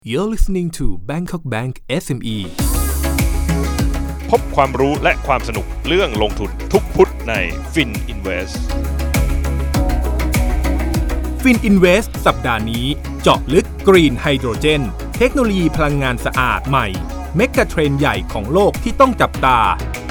You're listening to Bangkok Bank SME พบความรู้และความสนุกเรื่องลงทุนทุกพุธใน FinInvest FinInvest สัปดาห์นี้เจาะลึก Green Hydrogen เทคโนโลยีพลังงานสะอาดใหม่เมกะเทรนด์ใหญ่ของโลกที่ต้องจับตา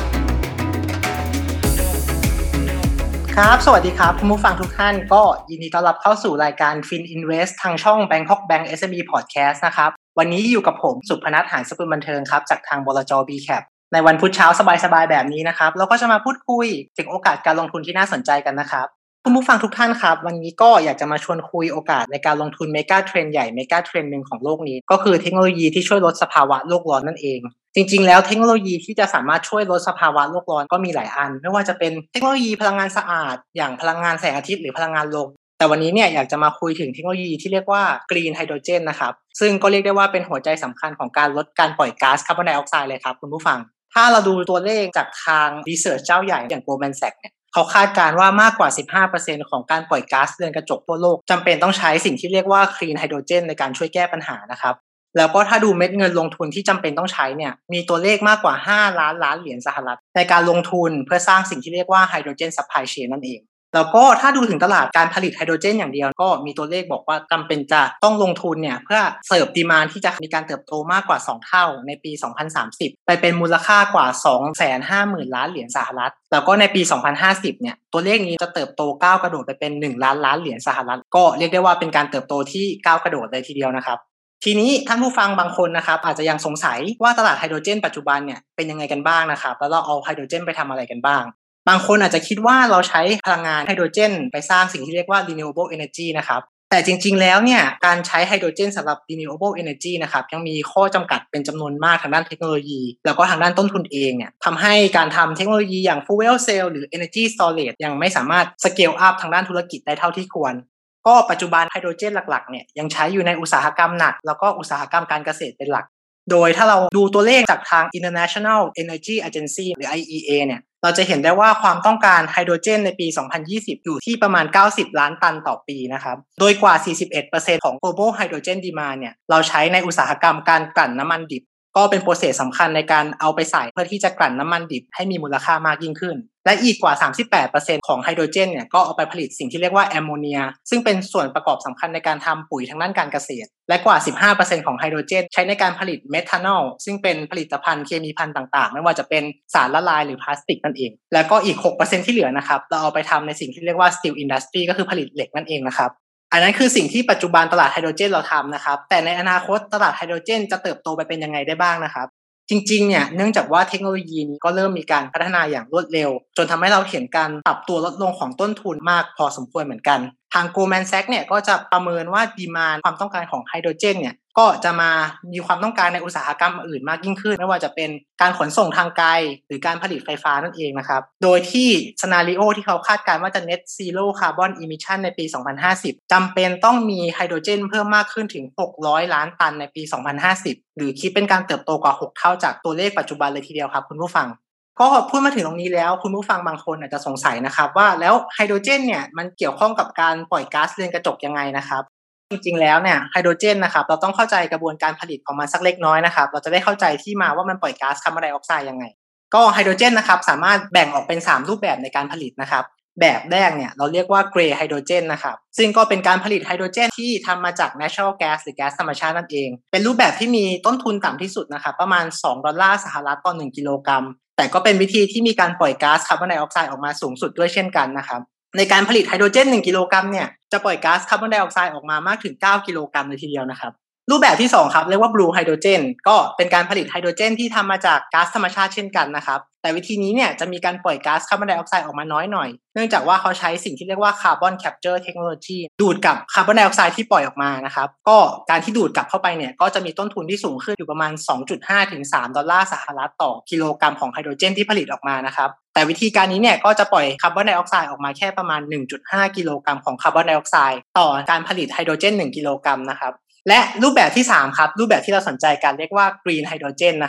ครับสวัสดีครับคุณผู้ฟังทุกท่านก็ยินดีต้อนรับเข้าสู่รายการ FinInvest ทางช่อง Bangkok Bank SME Podcast นะครับวันนี้อยู่กับผมสุพนัส หานสกุลบันเทิงครับจากทางบลจ. BCAP ในวันพุธเช้าสบายๆแบบนี้นะครับเราก็จะมาพูดคุยถึงโอกาสการลงทุนที่น่าสนใจกันนะครับคุณผู้ฟังทุกท่านครับวันนี้ก็อยากจะมาชวนคุยโอกาสในการลงทุนเมกะเทรนด์ใหญ่เมกะเทรนด์นึงของโลกนี้ก็คือเทคโนโลยีที่ช่วยลดสภาวะโลกร้อนนั่นเองจริงๆแล้วเทคโนโลยีที่จะสามารถช่วยลดสภาวะโลกร้อนก็มีหลายอันไม่ว่าจะเป็นเทคโนโลยีพลังงานสะอาดอย่างพลังงานแสงอาทิตย์หรือพลังงานลมแต่วันนี้เนี่ยอยากจะมาคุยถึงเทคโนโลยีที่เรียกว่า Green Hydrogen นะครับซึ่งก็เรียกได้ว่าเป็นหัวใจสำคัญของการลดการปล่อยก๊าซคาร์บอนไดออกไซด์เลยครับคุณผู้ฟังถ้าเราดูตัวเลขจากทาง Research เจ้าใหญ่อย่าง Goldman Sachs เนี่ยเขาคาดการณ์ว่ามากกว่า 15% ของการปล่อยก๊าซเรือนกระจกทั่วโลกจำเป็นต้องใช้สิ่งที่เรียกว่า Clean Hydrogen ในการช่วยแก้ปัญหานะครับแล้วก็ถ้าดูเม็ดเงินลงทุนที่จำเป็นต้องใช้เนี่ยมีตัวเลขมากกว่า5 ล้านเหรียญสหรัฐในการลงทุนเพื่อสร้างสิ่งที่เรียกว่า Hydrogen Supply Chain นั่นเองแล้วก็ถ้าดูถึงตลาดการผลิตไฮโดรเจนอย่างเดียวก็มีตัวเลขบอกว่าจำเป็นจะต้องลงทุนเนี่ยเพื่อเสิร์ฟดีมานด์ที่จะมีการเติบโตมากกว่า2เท่าในปี2030ไปเป็นมูลค่ากว่า 250,000 ล้านเหรียญสหรัฐแล้วก็ในปี2050เนี่ยตัวเลขนี้จะเติบโตก้าวกระโดดไปเป็น1ล้านเหรียญสหรัฐก็เรียกได้ว่าเป็นการเติบโตที่ก้าวกระโดดเลยทีเดียวนะครับทีนี้ท่านผู้ฟังบางคนนะครับอาจจะยังสงสัยว่าตลาดไฮโดรเจนปัจจุบันเนี่ยเป็นยังไงกันบ้างนะครับแล้วเราเอาไฮโดรเจนไปทำอะไรกันบ้างบางคนอาจจะคิดว่าเราใช้พลังงานไฮโดรเจนไปสร้างสิ่งที่เรียกว่า renewable energy นะครับแต่จริงๆแล้วเนี่ยการใช้ไฮโดรเจนสำหรับ renewable energy นะครับยังมีข้อจำกัดเป็นจำนวนมากทางด้านเทคโนโลยีแล้วก็ทางด้านต้นทุนเองเนี่ยทำให้การทำเทคโนโลยีอย่าง fuel cell หรือ energy storage ยังไม่สามารถ scale up ทางด้านธุรกิจได้เท่าที่ควรก็ปัจจุบันไฮโดรเจนหลักๆเนี่ยยังใช้อยู่ในอุตสาหกรรมหนักแล้วก็อุตสาหกรรมการเกษตรเป็นหลักโดยถ้าเราดูตัวเลขจากทาง International Energy Agency หรือ IEA เนี่ยเราจะเห็นได้ว่าความต้องการไฮโดรเจนในปี2020อยู่ที่ประมาณ90ล้านตันต่อปีนะครับโดยกว่า 41% ของ global hydrogen demand เนี่ยเราใช้ในอุตสาหกรรมการกลั่นน้ำมันดิบก็เป็นโปรเซสสำคัญในการเอาไปใส่เพื่อที่จะกลั่นน้ำมันดิบให้มีมูลค่ามากยิ่งขึ้นและอีกกว่า 38% ของไฮโดรเจนเนี่ยก็เอาไปผลิตสิ่งที่เรียกว่าแอมโมเนียซึ่งเป็นส่วนประกอบสำคัญในการทำปุ๋ยทางด้านการเกษตรและกว่า 15% ของไฮโดรเจนใช้ในการผลิตเมทานอลซึ่งเป็นผลิตภัณฑ์เคมีภัณฑ์ต่างๆไม่ว่าจะเป็นสารละลายหรือพลาสติกนั่นเองแล้วก็อีก 6% ที่เหลือนะครับเราเอาไปทำในสิ่งที่เรียกว่า steel industry ก็คือผลิตเหล็กนั่นเองนะครับอันนั้นคือสิ่งที่ปัจจุบันตลาดไฮโดรเจนเราทำนะครับแต่ในอนาคตตลาดไฮโดรเจนจะเติบโตไปเป็นยังไงได้บ้างนะครับจริงๆเนี่ยเนื่องจากว่าเทคโนโลยีนี้ก็เริ่มมีการพัฒนาอย่างรวดเร็วจนทำให้เราเห็นการปรับตัวลดลงของต้นทุนมากพอสมควรเหมือนกันทาง Goldman Sachs เนี่ยก็จะประเมินว่าดีมานด์ความต้องการของไฮโดรเจนเนี่ยก็จะมามีความต้องการในอุตสาหกรรมอื่นมากยิ่งขึ้นไม่ว่าจะเป็นการขนส่งทางไกลหรือการผลิตไฟฟ้านั่นเองนะครับโดยที่ซีนาริโอที่เขาคาดการณ์ว่าจะ Net Zero Carbon Emission ในปี2050จำเป็นต้องมีไฮโดรเจนเพิ่มมากขึ้นถึง600ล้านตันในปี2050หรือคิดเป็นการเติบโตกว่า6เท่าจากตัวเลขปัจจุบันเลยทีเดียวครับคุณผู้ฟังก็พูดมาถึงตรงนี้แล้วคุณผู้ฟังบางคนอาจจะสงสัยนะครับว่าแล้วไฮโดรเจนเนี่ยมันเกี่ยวข้องกับการปล่อยก๊าซเรือนกระจกยังไงนะครับจริงๆแล้วเนี่ยไฮโดรเจนนะครับเราต้องเข้าใจกระบวนการผลิตของมันสักเล็กน้อยนะครับเราจะได้เข้าใจที่มาว่ามันปล่อยก๊าซคาร์บอนไดออกไซด์ยังไงก็ไฮโดรเจนนะครับสามารถแบ่งออกเป็น3รูปแบบในการผลิตนะครับแบบแรกเนี่ยเราเรียกว่าเกรย์ไฮโดรเจนนะครับซึ่งก็เป็นการผลิตไฮโดรเจนที่ทำมาจาก natural gas หรือแก๊สธรรมชาตินั่นเองเป็นรูปแบบที่มีต้นทุนต่ำที่สุดนะครับประมาณ$2ต่อ1กิโลกรัมแต่ก็เป็นวิธีที่มีการปล่อยก๊าซคาร์บอนไดออกไซด์ออกมาสูงสุดด้วยเช่นกันนะครับในการผลิตไฮโดรเจน1กิโลกรัมเนี่ยจะปล่อยก๊าซคาร์บอนไดออกไซด์ออกมามากถึง9กิโลกรัมเลยทีเดียวนะครับรูปแบบที่2ครับเรียกว่าบลูไฮโดรเจนก็เป็นการผลิตไฮโดรเจนที่ทำมาจากก๊าซธรรมชาติเช่นกันนะครับแต่วิธีนี้เนี่ยจะมีการปล่อยก๊าซคาร์บอนไดออกไซด์ออกมาน้อยหน่อยเนื่องจากว่าเขาใช้สิ่งที่เรียกว่าคาร์บอนแคปเจอร์เทคโนโลยีดูดกับคาร์บอนไดออกไซด์ที่ปล่อยออกมานะครับก็การที่ดูดกลับเข้าไปเนี่ยก็จะมีต้นทุนที่สูงขึ้นอยู่ประมาณ 2.5 ถึง$3สหรัฐต่อกิโลกรัมของไฮโดรเจนที่ผลิตออกมานะครับแต่วิธีการนี้เนี่ยก็จะปล่อยคาร์บอนไดออกไซด์ออกมาแค่ประมาณ 1.5 กิโลกรัมของคาร์บอนไดออกไซด์ต่อการผลิตไฮโดรเจน1กิโลกรัมนะครับและรูปแบบที่3ครับรูปแบบที่เราสนใจกันเรียกว่า Green Hydrogen นะครับ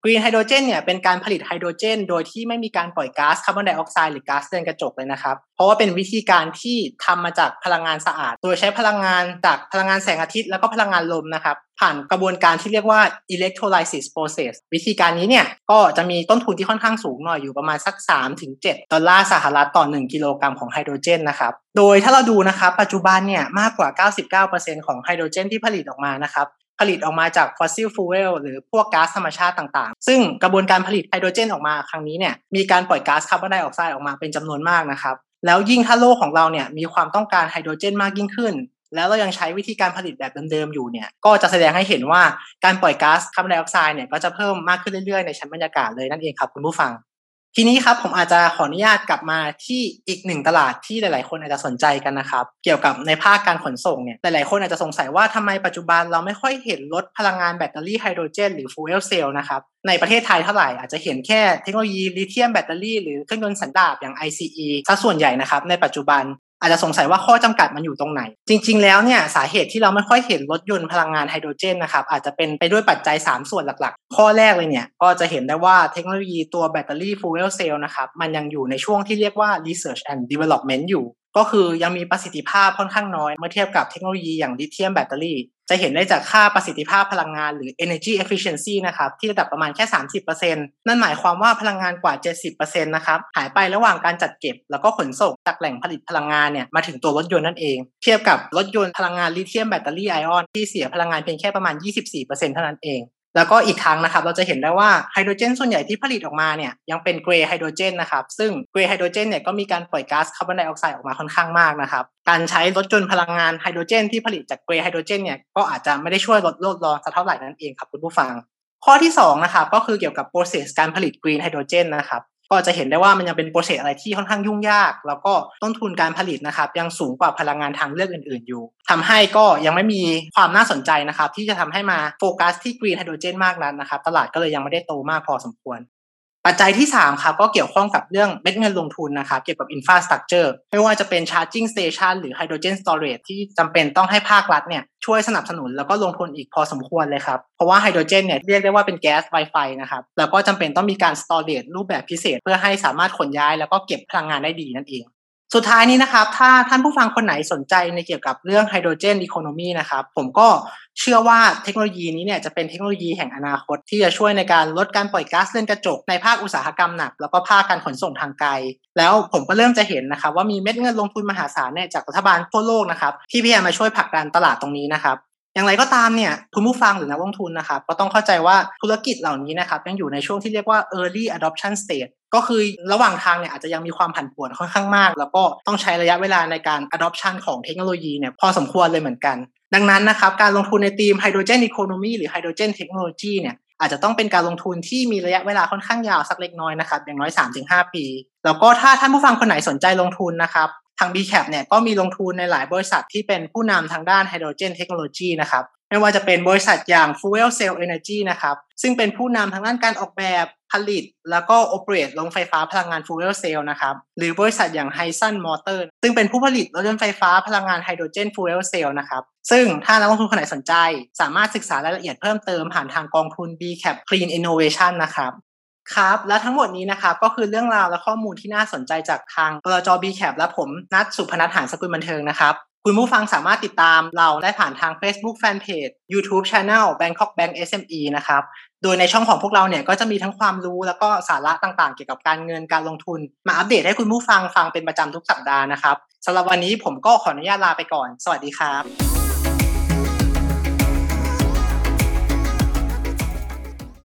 Green Hydrogen เนี่ยเป็นการผลิตไฮโดรเจนโดยที่ไม่มีการปล่อยก๊าซคาร์บอนไดออกไซด์หรือก๊าซเรือนกระจกเลยนะครับเพราะว่าเป็นวิธีการที่ทำมาจากพลังงานสะอาดโดยใช้พลังงานจากพลังงานแสงอาทิตย์แล้วก็พลังงานลมนะครับผ่านกระบวนการที่เรียกว่า electrolysis process วิธีการนี้เนี่ยก็จะมีต้นทุนที่ค่อนข้างสูงหน่อยอยู่ประมาณสัก $3-7 ต่อ1กิโลกรัมของไฮโดรเจนนะครับโดยถ้าเราดูนะครับปัจจุบันเนี่ยมากกว่า 99% ของไฮโดรเจนที่ผลิตออกมานะครับผลิตออกมาจากฟอสซิลฟูเอลหรือพวกก๊าซธรรมชาติต่างๆซึ่งกระบวนการผลิตไฮโดรเจนออกมาครั้งนี้เนี่ยมีการปล่อยก๊าซคาร์บอนไดออกไซด์ออกมาเป็นจำนวนมากนะครับแล้วยิ่งถ้าโลกของเราเนี่ยมีความต้องการไฮโดรเจนมากยิ่งขึ้นแล้วเรายังใช้วิธีการผลิตแบบเดิมๆอยู่เนี่ยก็จะแสดงให้เห็นว่าการปล่อยก๊าซคาร์บอนไดออกไซด์เนี่ยก็จะเพิ่มมากขึ้นเรื่อยๆในชั้นบรรยากาศเลยนั่นเองครับคุณผู้ฟังทีนี้ครับผมอาจจะขออนุญาตกลับมาที่อีกหนึ่งตลาดที่หลายๆคนอาจจะสนใจกันนะครับเกี่ยวกับในภาคการขนส่งเนี่ยหลายๆคนอาจจะสงสัยว่าทำไมปัจจุบันเราไม่ค่อยเห็นรถพลังงานแบตเตอรี่ไฮโดรเจนหรือฟูเอลเซลล์นะครับในประเทศไทยเท่าไหร่อาจจะเห็นแค่เทคโนโลยีลิเธียมแบตเตอรี่หรือเครื่องยนต์สันดาปอย่าง ICE ซะส่วนใหญ่นะครับในปัจจุบันอาจจะสงสัยว่าข้อจำกัดมันอยู่ตรงไหนจริงๆแล้วเนี่ยสาเหตุที่เราไม่ค่อยเห็นรถยนต์พลังงานไฮโดรเจนนะครับอาจจะเป็นไปด้วยปัจจัย3ส่วนหลักๆข้อแรกเลยเนี่ยก็จะเห็นได้ว่าเทคโนโลยีตัวแบตเตอรี่ฟูเอลเซลล์นะครับมันยังอยู่ในช่วงที่เรียกว่า research and development อยู่ก็คือยังมีประสิทธิภาพค่อนข้างน้อยเมื่อเทียบกับเทคโนโลยีอย่างลิเธียมแบตเตอรี่จะเห็นได้จากค่าประสิทธิภาพพลังงานหรือ energy efficiency นะครับที่ระดับประมาณแค่ 30% นั่นหมายความว่าพลังงานกว่า 70% นะครับหายไประหว่างการจัดเก็บแล้วก็ขนส่งจากแหล่งผลิตพลังงานเนี่ยมาถึงตัวรถยนต์นั่นเองเทียบกับรถยนต์พลังงานลิเธียมแบตเตอรี่ไอออนที่เสียพลังงานเพียงแค่ประมาณ 24% เท่านั้นเองแล้วก็อีกทางนะครับเราจะเห็นได้ว่าไฮโดรเจนส่วนใหญ่ที่ผลิตออกมาเนี่ยยังเป็นเกรย์ไฮโดรเจนนะครับซึ่งเกรย์ไฮโดรเจนเนี่ยก็มีการปล่อยก๊าซคาร์บอนไดออกไซด์ออกมาค่อนข้างมากนะครับการใช้รถยนต์พลังงานไฮโดรเจนที่ผลิตจากเกรย์ไฮโดรเจนเนี่ยก็อาจจะไม่ได้ช่วยลดโลกร้อนสักเท่าไหร่นั่นเองครับคุณผู้ฟังข้อที่2นะครับก็คือเกี่ยวกับ process การผลิตกรีนไฮโดรเจนนะครับก็จะเห็นได้ว่ามันยังเป็นโปรเซสอะไรที่ค่อนข้างยุ่งยากแล้วก็ต้นทุนการผลิตนะครับยังสูงกว่าพลังงานทางเลือกอื่นๆอยู่ทำให้ก็ยังไม่มีความน่าสนใจนะครับที่จะทำให้มาโฟกัสที่กรีนไฮโดรเจนมากนักนะครับตลาดก็เลยยังไม่ได้โตมากพอสมควรปัจจัยที่3ครับก็เกี่ยวข้องกับเรื่องเม็ดเงินลงทุนนะครับเกี่ยวกับ infrastructure ไม่ว่าจะเป็น charging station หรือ hydrogen storage ที่จำเป็นต้องให้ภาครัฐเนี่ยช่วยสนับสนุนแล้วก็ลงทุนอีกพอสมควรเลยครับเพราะว่าไฮโดรเจนเนี่ยเรียกได้ว่าเป็นแก๊ส Wi-Fi นะครับแล้วก็จำเป็นต้องมีการ storage รูปแบบพิเศษเพื่อให้สามารถขนย้ายแล้วก็เก็บพลังงานได้ดีนั่นเองสุดท้ายนี้นะครับถ้าท่านผู้ฟังคนไหนสนใจในเกี่ยวกับเรื่องไฮโดรเจนอีโคโนมีนะครับผมก็เชื่อว่าเทคโนโลยีนี้เนี่ยจะเป็นเทคโนโลยีแห่งอนาคตที่จะช่วยในการลดการปล่อยก๊าซเรือนกระจกในภาคอุตสาหกรรมหนักแล้วก็ภาคการขนส่งทางไกลแล้วผมก็เริ่มจะเห็นนะครับว่ามีเม็ดเงินลงทุนมหาศาลเนี่ยจากรัฐบาลทั่วโลกนะครับที่พยายามมาช่วยผลักดันตลาดตรงนี้นะครับอย่างไรก็ตามเนี่ยคุณผู้ฟังหรือนักลงทุนนะครับก็ต้องเข้าใจว่าธุรกิจเหล่านี้นะครับยังอยู่ในช่วงที่เรียกว่า early adoption stage ก็คือระหว่างทางเนี่ยอาจจะยังมีความผันผวนค่อนข้างมากแล้วก็ต้องใช้ระยะเวลาในการ adoption ของเทคโนโลยีเนี่ยพอสมควรเลยเหมือนกันดังนั้นนะครับการลงทุนในธีม hydrogen economy หรือ hydrogen technology เนี่ยอาจจะต้องเป็นการลงทุนที่มีระยะเวลาค่อนข้างยาวสักเล็กน้อยนะครับอย่างน้อย 3-5 ปีแล้วก็ถ้าท่านผู้ฟังคนไหนสนใจลงทุนนะครับทาง BCAP เนี่ยก็มีลงทุนในหลายบริษัทที่เป็นผู้นำทางด้าน hydrogen technology นะครับไม่ว่าจะเป็นบริษัทอย่าง Fuel Cell Energy นะครับซึ่งเป็นผู้นำทางด้านการออกแบบผลิตแล้วก็ operate โรงไฟฟ้าพลังงาน Fuel Cell นะครับหรือบริษัทอย่าง Hyzon Motor ซึ่งเป็นผู้ผลิตรถยนต์ไฟฟ้าพลังงานไฮโดรเจน Fuel Cell นะครับซึ่งถ้านักลงทุนคนไหนสนใจสามารถศึกษารายละเอียดเพิ่มเติมผ่านทางกองทุน BCAP Clean Innovation นะครับครับและทั้งหมดนี้นะครับก็คือเรื่องราวและข้อมูลที่น่าสนใจจากทางบลจ. BCAP และผมนัทสุพนัท หานสกุลบันเทิงนะครับคุณผู้ฟังสามารถติดตามเราได้ผ่านทาง Facebook Fanpage YouTube Channel Bangkok Bank SME นะครับโดยในช่องของพวกเราเนี่ยก็จะมีทั้งความรู้แล้วก็สาระต่างๆเกี่ยวกับการเงินการลงทุนมาอัปเดตให้คุณผู้ฟังฟังเป็นประจำทุกสัปดาห์นะครับสำหรับวันนี้ผมก็ขออนุญาตลาไปก่อนสวัสดีครับ